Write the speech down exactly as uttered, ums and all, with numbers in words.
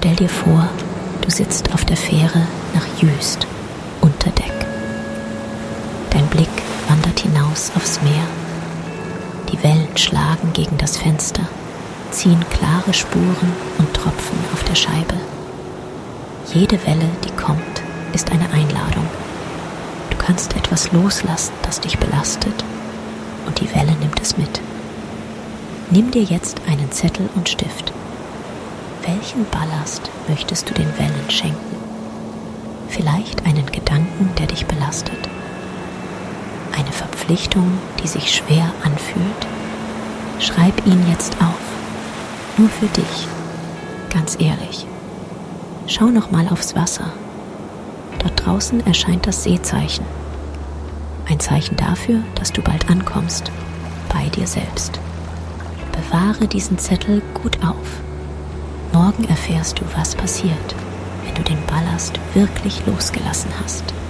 Stell dir vor, du sitzt auf der Fähre nach Jüst unter Deck. Dein Blick wandert hinaus aufs Meer. Die Wellen schlagen gegen das Fenster, ziehen klare Spuren und Tropfen auf der Scheibe. Jede Welle, die kommt, ist eine Einladung. Du kannst etwas loslassen, das dich belastet, und die Welle nimmt es mit. Nimm dir jetzt einen Zettel und Stift. Welchen Ballast möchtest du den Wellen schenken? Vielleicht einen Gedanken, der dich belastet? Eine Verpflichtung, die sich schwer anfühlt? Schreib ihn jetzt auf. Nur für dich. Ganz ehrlich. Schau noch mal aufs Wasser. Dort draußen erscheint das Seezeichen. Ein Zeichen dafür, dass du bald ankommst. Bei dir selbst. Bewahre diesen Zettel gut auf. Morgen erfährst du, was passiert, wenn du den Ballast wirklich losgelassen hast.